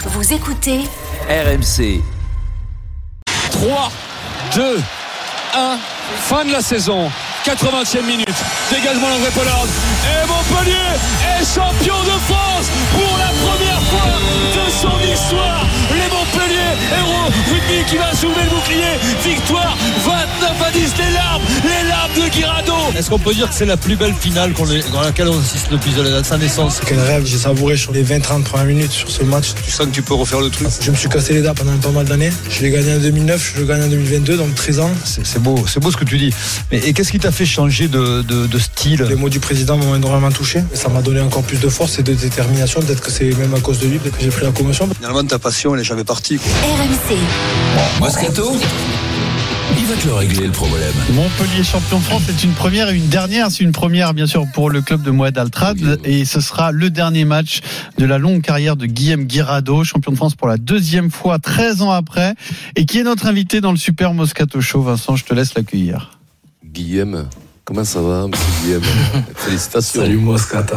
Vous écoutez RMC. 3, 2, 1, fin de la saison. 80e minute. Dégagement d'André Pollard. Et Montpellier est champion de France pour la première fois de son histoire. Les Montpellier héros rugby qui va soulever le bouclier. Victoire 29-10. Les larmes de Guirado. Est-ce qu'on peut dire que c'est la plus belle finale dans laquelle on assiste depuis sa naissance? Quel rêve, j'ai savouré sur les 20-30 premières minutes sur ce match. Tu sens que tu peux refaire le truc? Je me suis cassé les dents pendant pas mal d'années. Je l'ai gagné en 2009, je le gagne en 2022, donc 13 ans. C'est beau ce que tu dis. Et qu'est-ce qui t'a fait changer de style? Les mots du président m'ont énormément touché. Ça m'a donné encore plus de force et de détermination. Peut-être que c'est même à cause de lui que j'ai pris la commotion. Finalement, ta passion, elle est jamais partie, quoi. RMC. Moscato, il va te le régler le problème. Montpellier champion de France, c'est une première et une dernière. C'est une première bien sûr pour le club de Moed Altrad, et ce sera le dernier match de la longue carrière de Guillaume Guirado, champion de France pour la deuxième fois 13 ans après, et qui est notre invité dans le Super Moscato Show. Vincent, je te laisse l'accueillir. Guillaume, comment ça va, monsieur Guillaume? Félicitations. Salut Moscata.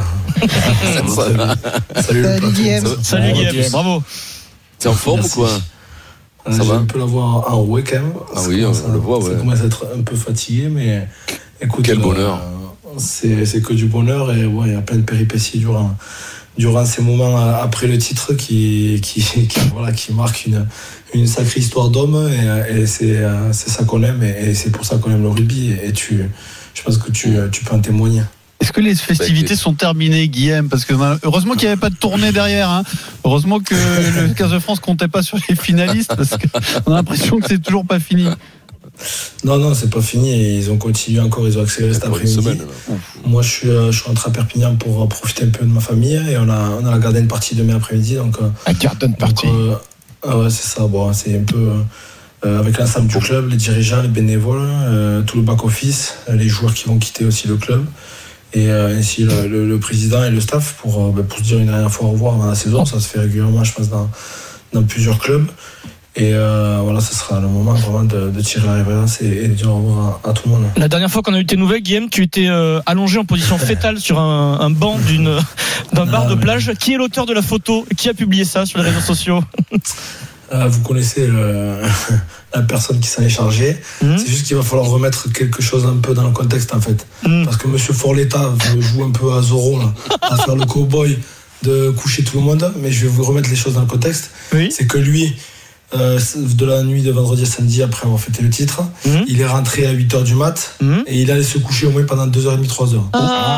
Salut Guillaume. Salut Guillaume, bravo. T'es en forme ou quoi? Ça va? Un peu l'avoir enroué quand même. Ah oui, on le voit, ouais. Ça commence à être un peu fatigué, mais écoute. Quel bonheur. C'est que du bonheur, et ouais, il y a plein de péripéties durant ces moments après le titre qui marque une sacrée histoire d'homme, et c'est ça qu'on aime, et c'est pour ça qu'on aime le rugby, et je pense que tu peux en témoigner. Est-ce que les festivités sont terminées, Guillaume? Parce que heureusement qu'il n'y avait pas de tournée derrière, hein. Heureusement que le 15 de France comptait pas sur les finalistes, parce qu'on a l'impression que c'est toujours pas fini. Non, c'est pas fini, et ils ont continué encore, ils ont accéléré cet après-midi. Moi, je suis rentré à Perpignan pour profiter un peu de ma famille, et on a la garden party demain après-midi. Donc, la garden party. Ouais, c'est ça. Bon, c'est un peu avec l'ensemble du club, les dirigeants, les bénévoles, tout le back-office, les joueurs qui vont quitter aussi le club. Et ainsi le président et le staff pour se dire une dernière fois au revoir dans la saison. Ça se fait régulièrement, je pense, dans plusieurs clubs. Et voilà, ce sera le moment vraiment de tirer la révérence et de dire au revoir à tout le monde. La dernière fois qu'on a eu tes nouvelles, Guillaume, tu étais allongé en position fétale sur un banc d'un bar de plage. Qui est l'auteur de la photo? Qui a publié ça sur les réseaux sociaux? Vous connaissez la personne qui s'en est chargée. C'est juste qu'il va falloir remettre quelque chose un peu dans le contexte, en fait. Parce que monsieur Forletta joue un peu à Zorro, là, à faire le cow-boy de coucher tout le monde. Mais je vais vous remettre les choses dans le contexte. Oui. C'est que lui, de la nuit de vendredi à samedi, après avoir fêté le titre, il est rentré à 8h du mat, et il allait se coucher au moins pendant 2h30, 3h. Il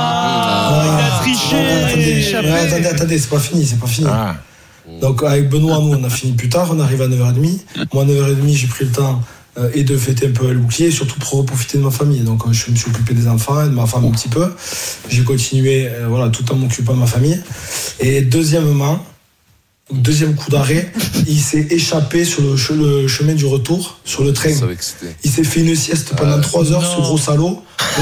a triché. Attendez, c'est pas fini. Donc avec Benoît, nous on a fini plus tard, on arrive à 9h30. Moi à 9h30 j'ai pris le temps et de fêter un peu le bouclier, et surtout pour profiter de ma famille. Donc je me suis occupé des enfants et de ma femme un petit peu. J'ai continué tout en m'occupant de ma famille. Et deuxième coup d'arrêt, il s'est échappé sur le chemin du retour, sur le train. Il s'est fait une sieste pendant 3 heures, ce gros salaud.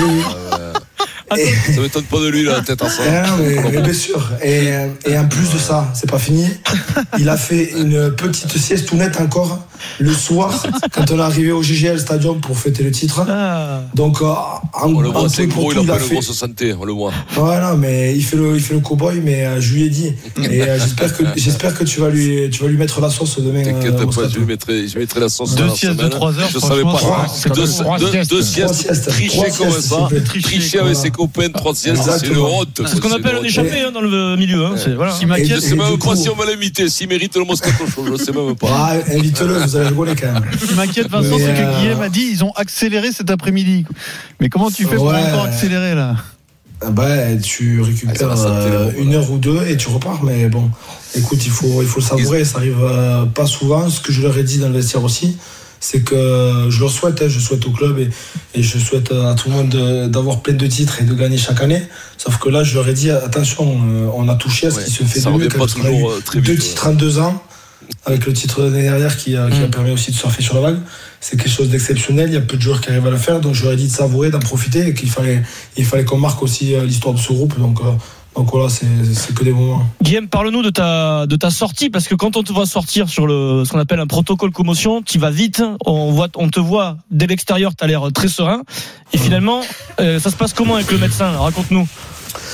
Ça m'étonne pas de lui, la tête ensemble. Mais bien sûr. Et en plus de ça, c'est pas fini. Il a fait une petite sieste tout nette encore le soir, quand on est arrivé au GGL Stadium pour fêter le titre. Donc, on le voit, c'est gros, il a pas une grosse santé, on le voit. Voilà, mais il fait le cow-boy, mais je lui ai dit. Et j'espère que tu vas lui mettre la sauce demain. T'inquiète pas, je mettrai la sauce. 2 siestes de 3 heures, je savais pas. 2 siestes, tricher comme ça, tricher avec ses copains, 3 siestes, c'est une honte. C'est ce qu'on appelle un échappé dans le milieu. Je sais même pas si on va l'inviter, s'il mérite le Moscato Show, je sais même pas. Invite-le, vous allez rigoler quand même. Ce qui m'inquiète, Vincent, c'est que Guillaume a dit ils ont accéléré cet après-midi. Mais comment tu fais pour encore accélérer là? Tu récupères 1 heure ou 2 et tu repars. Mais bon, écoute, il faut le savourer. Ça arrive pas souvent. Ce que je leur ai dit dans le vestiaire aussi, c'est que je leur souhaite, je souhaite au club et je souhaite à tout le monde d'avoir plein de titres et de gagner chaque année. Sauf que là, je leur ai dit attention, on a touché à ce qui se fait de mieux. Parce qu'on a eu 2 titres en 2 ans. Avec le titre de l'année dernière qui a permis aussi de surfer sur la vague. C'est quelque chose d'exceptionnel, il y a peu de joueurs qui arrivent à le faire, donc j'aurais dit de savourer, d'en profiter, et qu'il fallait qu'on marque aussi l'histoire de ce groupe. Donc voilà, c'est que des moments. Guillaume, parle-nous de ta sortie, parce que quand on te voit sortir sur ce qu'on appelle un protocole commotion, tu vas vite, on te voit dès l'extérieur, tu as l'air très serein, et finalement ça se passe comment avec le médecin? Raconte-nous.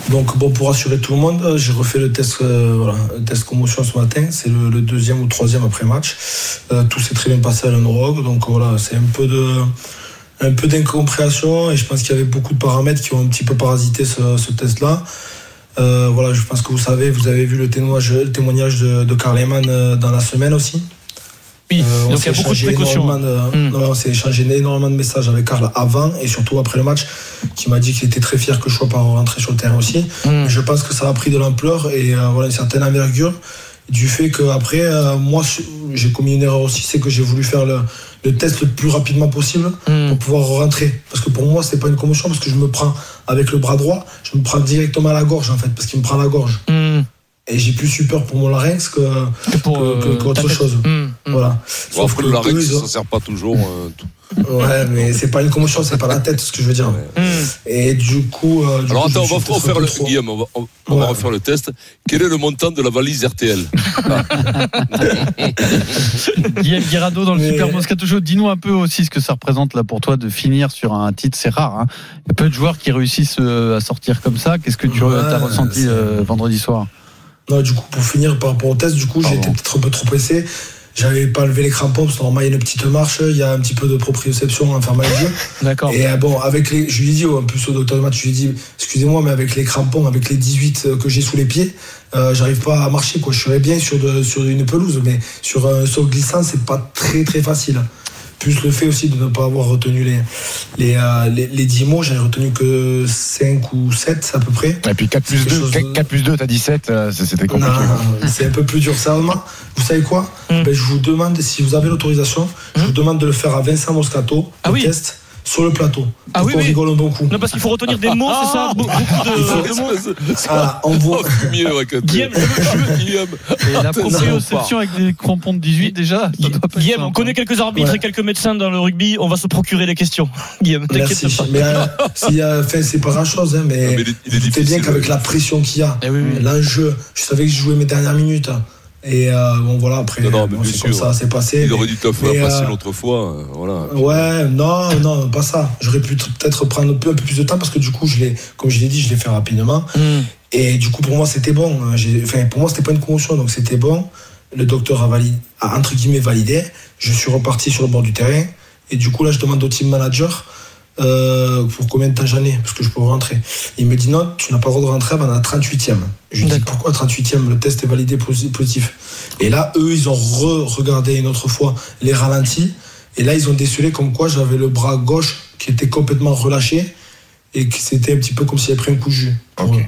Donc bon, pour rassurer tout le monde, j'ai refait le test, le test commotion ce matin. C'est le deuxième ou troisième après match. Tout s'est très bien passé à la neurologue. Donc voilà, c'est un peu d'incompréhension et je pense qu'il y avait beaucoup de paramètres qui ont un petit peu parasité ce test-là. Voilà, je pense que vous avez vu le témoignage de Karl Lehmann dans la semaine aussi. Oui, donc il y a beaucoup de précautions. On s'est échangé énormément de messages avec Karl avant et surtout après le match, qui m'a dit qu'il était très fier que je sois pas rentré sur le terrain aussi. Mais je pense que ça a pris de l'ampleur et voilà, une certaine envergure du fait qu'après, moi, j'ai commis une erreur aussi, c'est que j'ai voulu faire le test le plus rapidement possible pour pouvoir rentrer. Parce que pour moi, c'est pas une commotion, parce que je me prends avec le bras droit, je me prends directement à la gorge en fait, parce qu'il me prend à la gorge. Et j'ai plus eu peur pour mon larynx qu'autre chose. Voilà. Sauf que le larynx, ça sert pas toujours. Ouais, mais c'est pas une commotion, c'est pas la tête, ce que je veux dire. Et du coup. Alors attends, on va refaire Guillaume, on va refaire le test. Quel est le montant de la valise RTL? Guillaume Guirado dans le Super Moscato Show. Dis-nous un peu aussi ce que ça représente là pour toi de finir sur un titre, c'est rare. Hein. Il y a peu de joueurs qui réussissent à sortir comme ça. Qu'est-ce que tu as ressenti vendredi soir? Non, du coup, pour finir par rapport au test, du coup, j'ai été peut-être un peu trop pressé. J'avais pas levé les crampons parce que normalement il y a une petite marche, il y a un petit peu de proprioception à faire mal au jeu. D'accord. Et bon, je lui ai dit, en plus au docteur de match, je lui ai dit, excusez-moi, mais avec les crampons, avec les 18 que j'ai sous les pieds, j'arrive pas à marcher, quoi. Je serais bien sur une pelouse, mais sur un sol glissant, c'est pas très très facile. Plus le fait aussi de ne pas avoir retenu les 10 mots, j'avais retenu que 5 ou 7 à peu près. Et puis 4 plus 2, t'as 17, c'était compliqué. Non, c'est un peu plus dur. Sérieusement, vous savez quoi? Je vous demande, si vous avez l'autorisation, je vous demande de le faire à Vincent Moscato, test sur le plateau. Ah oui, rigole un bon coup. Non, parce qu'il faut retenir des mots, c'est ça? Beaucoup de mots. On voit. Guillaume, et la proprioception avec des crampons de 18 déjà. Guillaume, on connaît quelques arbitres et quelques médecins dans le rugby. On va se procurer des questions. Guillaume, t'inquiète pas. Mais c'est pas grand chose, hein, mais vous doutez bien qu'avec la pression qu'il y a, l'enjeu, je savais que je jouais mes dernières minutes. Et bon voilà, après c'est comme ça, c'est passé. Il aurait dû te le faire passer l'autre fois, voilà. Ouais, non, pas ça. J'aurais pu peut-être prendre un peu plus de temps parce que du coup, comme je l'ai dit, je l'ai fait rapidement. Et du coup, pour moi, c'était bon. Pour moi, c'était pas une commotion, donc c'était bon. Le docteur a entre guillemets validé. Je suis reparti sur le bord du terrain. Et du coup, là, je demande au team manager pour combien de temps j'en ai, parce que je peux rentrer. Il me dit non, tu n'as pas le droit de rentrer avant la 38e. Je lui dis pourquoi 38e, le test est validé positif. Et là, eux, ils ont regardé une autre fois les ralentis, et là, ils ont décelé comme quoi j'avais le bras gauche qui était complètement relâché, et que c'était un petit peu comme s'il avait pris un coup de jus. Okay.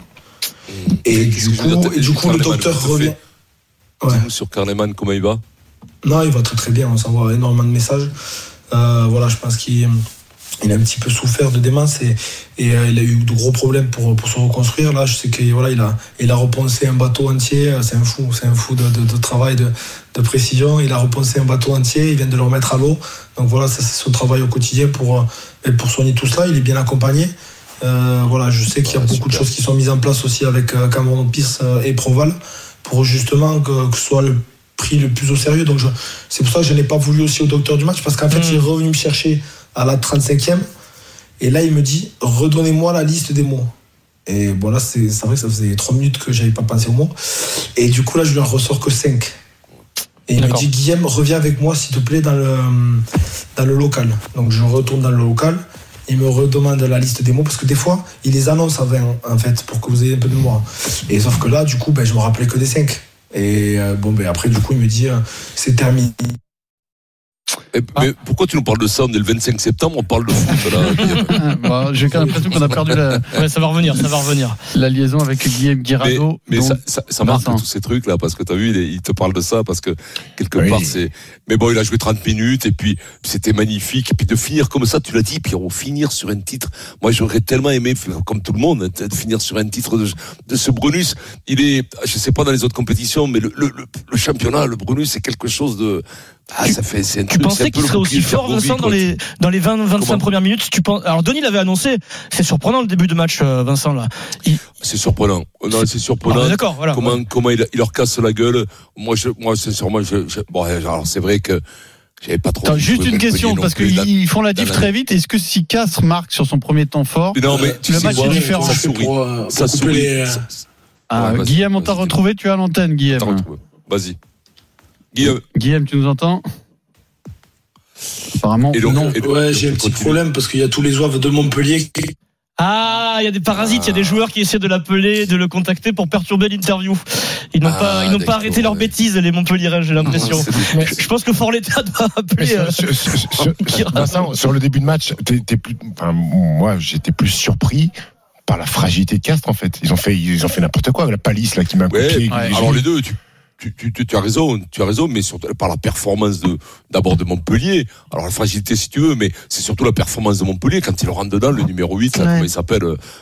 Et du coup, le docteur revient. Dis-nous sur Karl Lehmann, comment il va? Non, il va très très bien, on s'envoie énormément de messages. Voilà, je pense qu'il a un petit peu souffert de démence et il a eu de gros problèmes pour se reconstruire. Là, je sais qu'il il a repensé un bateau entier. C'est un fou de travail, de précision. Il a repensé un bateau entier. Il vient de le remettre à l'eau. Donc voilà, ça c'est son travail au quotidien pour soigner tout cela. Il est bien accompagné. Voilà, je sais qu'il y a beaucoup de choses qui sont mises en place aussi avec Cameron Pierce et Proval pour justement que ce soit le pris le plus au sérieux. Donc c'est pour ça que je n'ai pas voulu aussi au docteur du match, parce qu'en fait il est revenu me chercher à la 35e et là il me dit redonnez-moi la liste des mots. Et bon là c'est vrai que ça faisait 3 minutes que j'avais pas pensé aux mots, et du coup là je lui en ressors que 5. Et il me dit Guillaume, reviens avec moi s'il te plaît dans le local. Donc je retourne dans le local, il me redemande la liste des mots, parce que des fois il les annonce à 20 en fait pour que vous ayez un peu de mémoire. Et sauf que là du coup je me rappelais que des 5. Et après du coup il me dit c'est terminé. Mais pourquoi tu nous parles de ça? On est le 25 septembre, on parle de foot là. J'ai quand même l'impression qu'on a perdu ça va revenir. La liaison avec Guillaume Guirado. Mais ça marque tous ces trucs là, parce que t'as vu, il te parle de ça, parce que quelque part c'est. Mais bon, il a joué 30 minutes et puis c'était magnifique. Et puis de finir comme ça, tu l'as dit, Pierrot, finir sur un titre. Moi, j'aurais tellement aimé, comme tout le monde, de finir sur un titre de ce Brunus. Il est, je sais pas dans les autres compétitions, mais le championnat, le Brunus, c'est quelque chose de. Tu pensais qu'il serait aussi fort, Vincent, dans les 20-25 premières minutes? Alors Denis l'avait annoncé. C'est surprenant le début de match, Vincent là. C'est surprenant. Non, c'est surprenant. Ah, d'accord, voilà. Comment il leur casse la gueule. Moi, sincèrement, bon, alors c'est vrai que j'avais pas trop. Attends, juste une question, parce qu'ils font la diff très vite. Est-ce que si Castres marque sur son premier temps fort, non, mais le match est différent? Ça sourit. Guillaume, on t'a retrouvé, tu as l'antenne, Guillaume. Vas-y. Guillaume, tu nous entends? Apparemment, non. Ouais, j'ai un petit problème parce qu'il y a tous les oeufs de Montpellier. Ah, il y a des parasites, il y a des joueurs qui essaient de l'appeler, de le contacter pour perturber l'interview. Ils n'ont pas arrêté leurs bêtises, les Montpelliérains, j'ai l'impression. Je pense que Forletta doit appeler. Vincent, sur le début de match, moi, j'étais plus surpris par la fragilité de Castres, en fait. Ils ont fait n'importe quoi. La palisse, là, qui m'a coupé. Alors, les deux, tu as raison, mais par la performance d'abord de Montpellier. Alors la fragilité si tu veux, mais c'est surtout la performance de Montpellier quand il rentre dedans, le numéro 8, là, comment il s'appelle,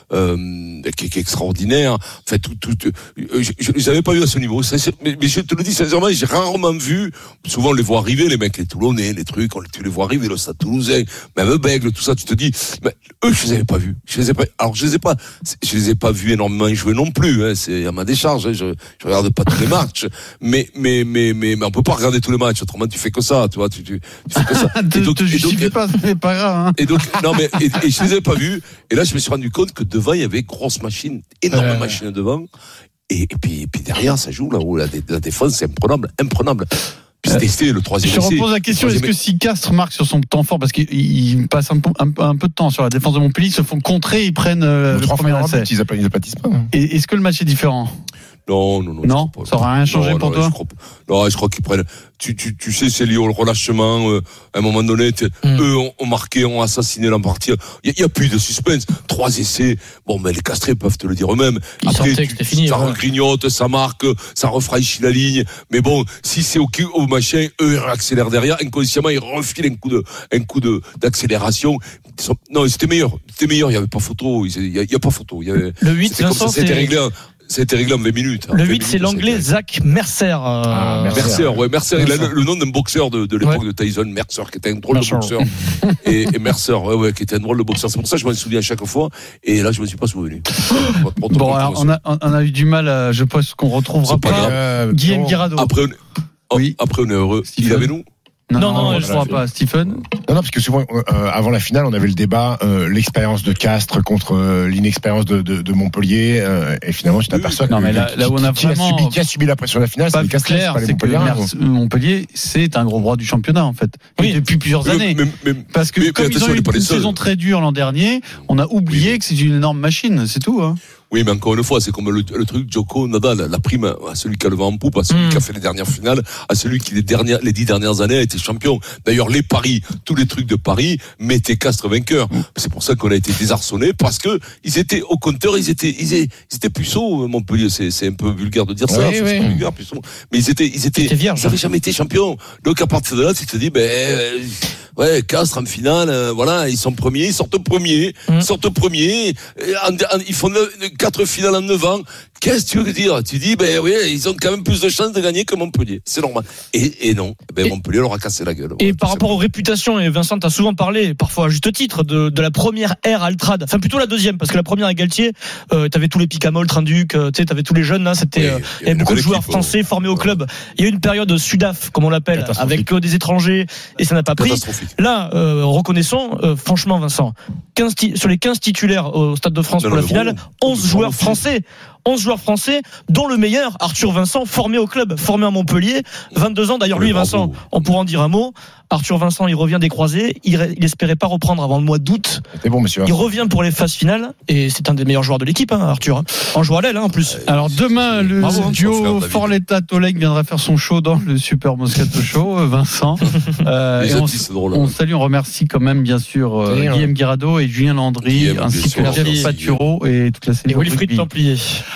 qui est extraordinaire. Enfin, je les avais pas vu à ce niveau. Mais je te le dis sincèrement, j'ai rarement vu. Souvent on les voit arriver, les mecs, les Toulonnais, les trucs, tu les vois arriver, le Stade Toulousain, même Bègle, tout ça. Tu te dis, mais eux, je les avais pas vus. Alors je les ai pas vus énormément jouer non plus. Hein, c'est à ma décharge. Hein, je regarde pas tous les matchs. Mais on peut pas regarder tous les matchs, autrement tu fais que ça, tu vois, tu fais que ça. te justifie pas, c'est pas grave, hein. Et donc, non, mais, et je les avais pas vus, et là, je me suis rendu compte que devant, il y avait grosse machine, énorme machine devant, et puis derrière, ça joue, là, où la défense, c'est imprenable. Puis c'était le troisième essai. Je repose la question, est-ce que si Castres marque sur son temps fort, parce qu'ils passent un peu de temps sur la défense de Montpellier, ils se font contrer, ils prennent le premier essai. Ils aplatissent pas. Et est-ce que le match est différent? Non, ça aura rien changé pour toi? Je crois qu'ils prennent. Tu sais, c'est lié au relâchement. À un moment donné, eux ont marqué, ont assassiné la partie. Il y a plus de suspense. 3 essais. Bon, mais les Castrés peuvent te le dire eux-mêmes. Après, ça regrignote, ça marque, ça refraîchit la ligne. Mais bon, si c'est au machin, eux ils accélèrent derrière. Inconsciemment, ils refilent un coup d'accélération. Non, c'était meilleur. Il y avait pas photo. Il y a pas photo. Le 8, Vincent, c'était réglé. C'était réglé en 20 minutes. Le 8, c'est l'anglais Zach Mercer. Mercer. Il a le nom d'un boxeur de l'époque de Tyson, Mercer, qui était un drôle de boxeur. et Mercer, qui était un drôle de boxeur. C'est pour ça que je m'en souviens à chaque fois. Et là, je me suis pas souvenu. Bon, alors, on a eu du mal, je pense qu'on retrouvera pas Guillaume Guirado. Après, on est heureux. Stephen. Il avait nous? Non, je ne crois pas. Stephen? Non, parce que souvent, avant la finale, on avait le débat, l'expérience de Castres contre l'inexpérience de Montpellier, et finalement, tu t'aperçois que là où on a vraiment qui a subi la pression de la finale, c'est les Castres, c'est pas les Montpelliérains. Montpellier, c'est un gros bras du championnat, en fait. Oui. Depuis plusieurs années. Parce que comme ils ont eu une saison très dure l'an dernier, on a oublié que c'est une énorme machine, c'est tout, hein. Oui, mais encore une fois, c'est comme le truc Djoko, Nadal, la prime à celui qui a le vent en poupe, à celui qui a fait les dernières finales, à celui qui les 10 dernières années a été champion. D'ailleurs, les paris, tous les trucs de paris, mettaient Castres vainqueur. C'est pour ça qu'on a été désarçonnés, parce que ils étaient au compteur, ils étaient puceaux, Montpellier. C'est un peu vulgaire de dire ça. Oui. C'est pas vulgaire, puceaux. Mais ils étaient vierges. Ils n'avaient jamais été champions. Donc, à partir de là, tu te dis, Castres en finale, voilà, ils sont premiers, ils sortent premiers, ils font 4 finales en 9 ans. Qu'est-ce que tu veux dire? Tu dis, ils ont quand même plus de chances de gagner que Montpellier. C'est normal. Et non. Montpellier leur a cassé la gueule. Et par rapport aux réputations, et Vincent t'as souvent parlé, parfois à juste titre, de la première ère Altrad. Enfin, plutôt la deuxième, parce que la première à Galtier, t'avais tous les Picamol, Trinduc, t'avais tous les jeunes, là, il y avait beaucoup de joueurs français formés au club. Il y a eu une période Sudaf, comme on l'appelle, avec des étrangers, et ça n'a pas pris. Là, reconnaissons, franchement, Vincent, sur les 15 titulaires au Stade de France pour la finale, 11 joueurs français, dont le meilleur, Arthur Vincent, formé au club, formé à Montpellier, 22 ans. D'ailleurs, lui, Vincent, on pourra en dire un mot. Arthur Vincent, il revient des croisés. Il espérait pas reprendre avant le mois d'août. C'est bon, monsieur. Il revient pour les phases finales. Et c'est un des meilleurs joueurs de l'équipe, Arthur. En jouant à l'aile, en plus. Alors, demain, le duo Forletta-Tolek viendra faire son show dans le Super Moscato Show, Vincent. On salue, on remercie quand même, bien sûr, Guillaume Guirado et Julien Landry, ainsi que Pierre Paturo et toute la cellule. Et Wilfried Templier.